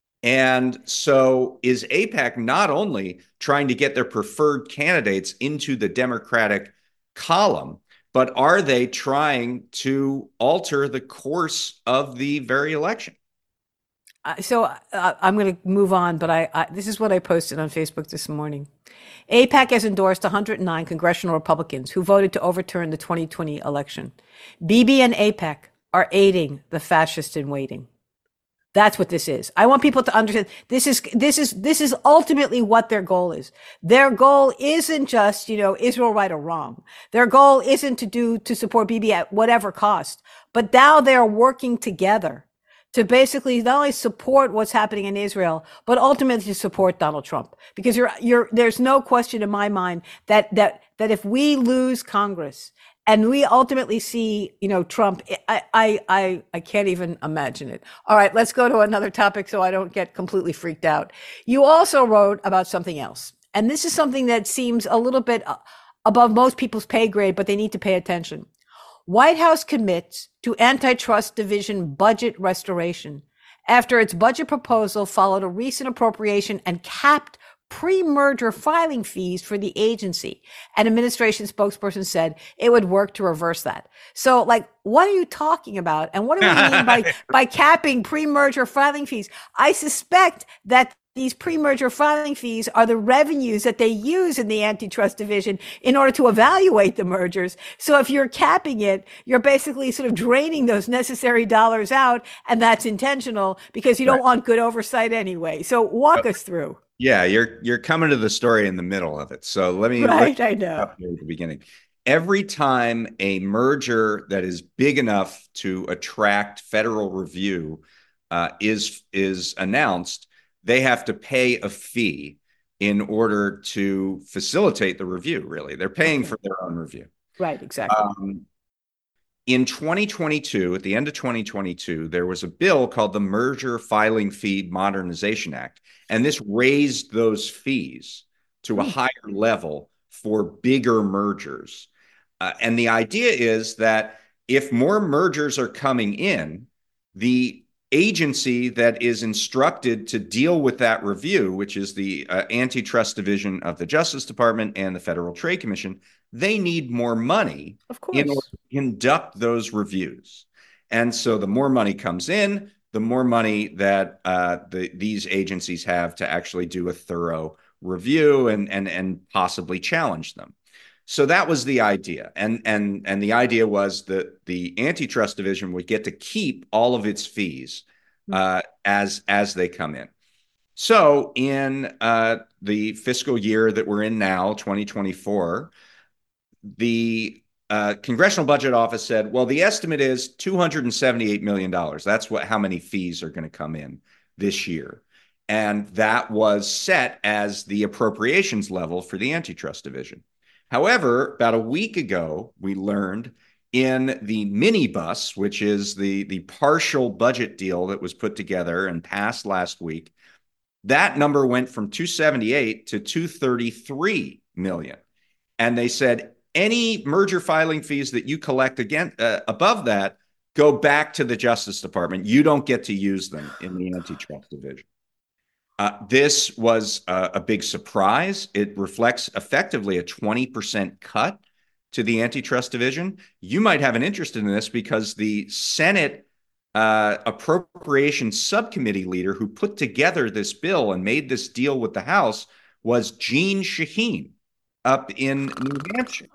And so is AIPAC not only trying to get their preferred candidates into the Democratic column, but are they trying to alter the course of the very election? Uh, so uh, I'm going to move on, but I, I this is what I posted on Facebook this morning. AIPAC has endorsed one hundred nine congressional Republicans who voted to overturn the twenty twenty election. Bibi and AIPAC are aiding the fascist in waiting. That's what this is. I want people to understand this is this is this is ultimately what their goal is. Their goal isn't just, you know, Israel right or wrong. Their goal isn't to do to support Bibi at whatever cost, but now they are working together to basically not only support what's happening in Israel, but ultimately to support Donald Trump. Because you're, you're, there's no question in my mind that, that, that if we lose Congress and we ultimately see, you know, Trump, I, I, I, I can't even imagine it. All right, let's go to another topic so I don't get completely freaked out. You also wrote about something else. And this is something that seems a little bit above most people's pay grade, but they need to pay attention. White House commits to antitrust division budget restoration after its budget proposal followed a recent appropriation and capped pre-merger filing fees for the agency. An administration spokesperson said it would work to reverse that. So, like, what are you talking about? And what do we mean by, by capping pre-merger filing fees? I suspect that these pre-merger filing fees are the revenues that they use in the antitrust division in order to evaluate the mergers. So if you're capping it, you're basically sort of draining those necessary dollars out, and that's intentional because you don't right. want good oversight anyway. So walk us through. Yeah, you're you're coming to the story in the middle of it. So let me right, I know at the beginning. Every time a merger that is big enough to attract federal review uh, is is announced, they have to pay a fee in order to facilitate the review, really. They're paying okay. for their own review. Right, exactly. Um, in twenty twenty-two, at the end of twenty twenty-two, there was a bill called the Merger Filing Fee Modernization Act, and this raised those fees to a higher level for bigger mergers. Uh, and the idea is that if more mergers are coming in, the agency that is instructed to deal with that review, which is the uh, antitrust division of the Justice Department and the Federal Trade Commission, they need more money of course. in order to conduct those reviews. And so the more money comes in, the more money that uh, the, these agencies have to actually do a thorough review and, and, and possibly challenge them. So that was the idea. And, and, and the idea was that the antitrust division would get to keep all of its fees uh, as, as they come in. So in uh, the fiscal year that we're in now, twenty twenty-four, the uh, Congressional Budget Office said, well, the estimate is two hundred seventy-eight million dollars. That's what how many fees are going to come in this year. And that was set as the appropriations level for the Antitrust Division. However, about a week ago, we learned in the minibus, which is the, the partial budget deal that was put together and passed last week, that number went from two hundred seventy-eight to two hundred thirty-three million. And they said any merger filing fees that you collect again uh, above that go back to the Justice Department. You don't get to use them in the Antitrust Division. Uh, this was uh, a big surprise. It reflects effectively a twenty percent cut to the Antitrust Division. You might have an interest in this because the Senate uh, Appropriations Subcommittee leader who put together this bill and made this deal with the House was Jeanne Shaheen up in New Hampshire.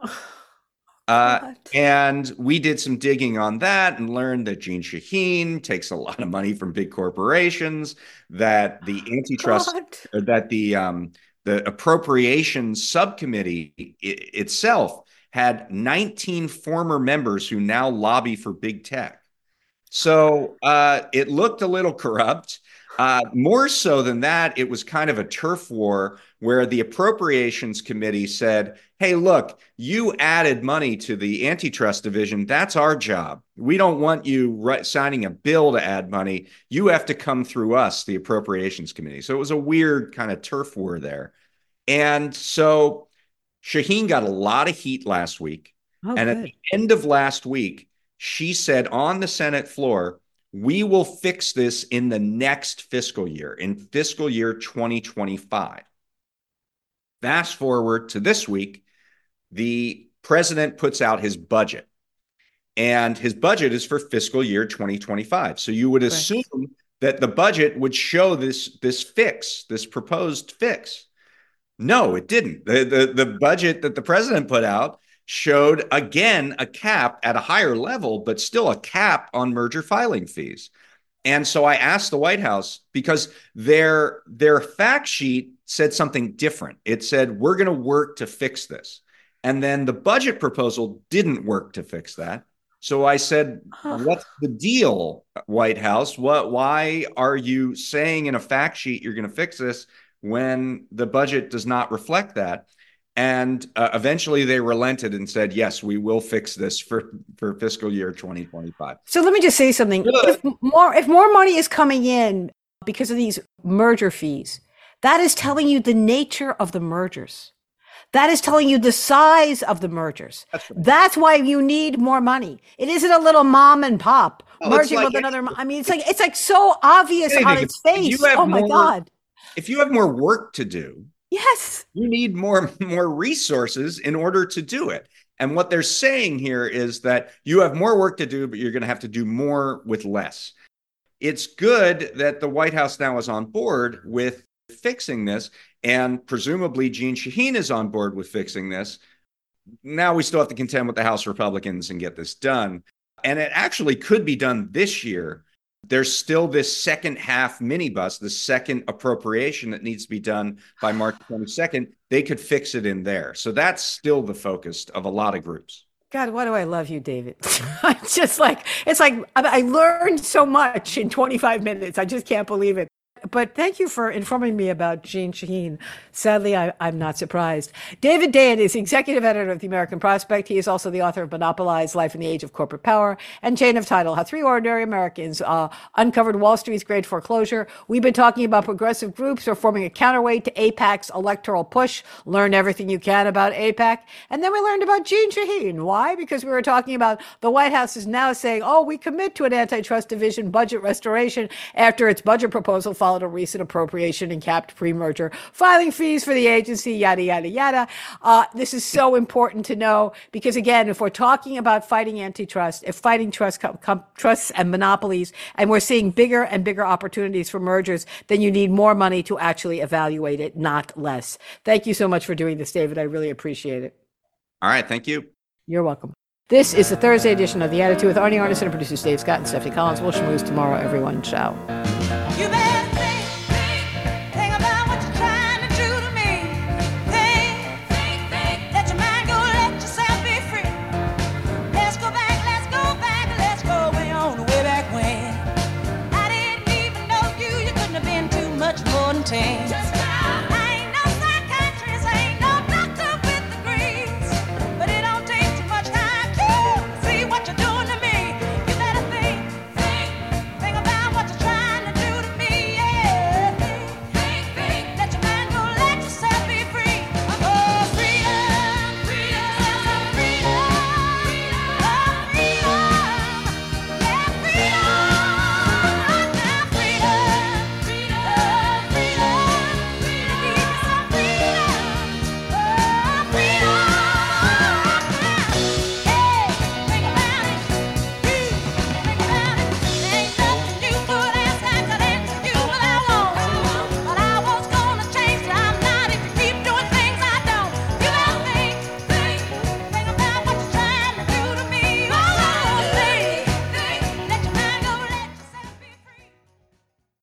Uh, and we did some digging on that and learned that Jeanne Shaheen takes a lot of money from big corporations, that the antitrust, or that the um, the Appropriations Subcommittee I- itself had nineteen former members who now lobby for big tech. So uh, it looked a little corrupt. Uh, more so than that, it was kind of a turf war where the Appropriations Committee said, hey, look, you added money to the Antitrust Division. That's our job. We don't want you re- signing a bill to add money. You have to come through us, the Appropriations Committee. So it was a weird kind of turf war there. And so Shaheen got a lot of heat last week. Oh, and good. At the end of last week, she said on the Senate floor, we will fix this in the next fiscal year, in fiscal year twenty twenty-five. Fast forward to this week, the president puts out his budget, and his budget is for fiscal year twenty twenty-five. So you would assume right. that the budget would show this, this fix, this proposed fix. No, it didn't. The, the, the budget that the president put out showed, again, a cap at a higher level, but still a cap on merger filing fees. And so I asked the White House, because their, their fact sheet said something different. It said, we're going to work to fix this. And then the budget proposal didn't work to fix that. So I said, what's the deal, White House? What? Why are you saying in a fact sheet you're going to fix this when the budget does not reflect that? And uh, eventually they relented and said, yes, we will fix this for, for fiscal year twenty twenty-five. So let me just say something. If more, if more money is coming in because of these merger fees, that is telling you the nature of the mergers. That is telling you the size of the mergers. That's right. That's why you need more money. It isn't a little mom and pop oh, merging like, with another. I mean, it's like it's like so obvious on its face. Oh my more, God. If you have more work to do, yes, you need more, more resources in order to do it. And what they're saying here is that you have more work to do, but you're going to have to do more with less. It's good that the White House now is on board with fixing this, and presumably Jeanne Shaheen is on board with fixing this. Now we still have to contend with the House Republicans and get this done. And it actually could be done this year. There's still this second half minibus, the second appropriation that needs to be done by March twenty-second. They could fix it in there. So that's still the focus of a lot of groups. God, why do I love you, David? I'm just like, it's like, I learned so much in twenty-five minutes. I just can't believe it. But thank you for informing me about Jeanne Shaheen. Sadly, I, I'm not surprised. David Dayen is executive editor of The American Prospect. He is also the author of Monopolized: Life in the Age of Corporate Power and Chain of Title: How Three Ordinary Americans uh, Uncovered Wall Street's Great Foreclosure. We've been talking about progressive groups who are forming a counterweight to AIPAC's electoral push. Learn everything you can about AIPAC. And then we learned about Jeanne Shaheen. Why? Because we were talking about the White House is now saying, oh, we commit to an antitrust division budget restoration after its budget proposal followed a recent appropriation and capped pre-merger filing fees for the agency, yada, yada, yada. Uh, this is so important to know because, again, if we're talking about fighting antitrust, if fighting trust com- com- trusts and monopolies, and we're seeing bigger and bigger opportunities for mergers, then you need more money to actually evaluate it, not less. Thank you so much for doing this, David. I really appreciate it. All right. Thank you. You're welcome. This is the Thursday edition of The Attitude with Arnie Arnesen and producers Dave Scott and Stephanie Collins. We'll schmooze tomorrow, everyone. Ciao.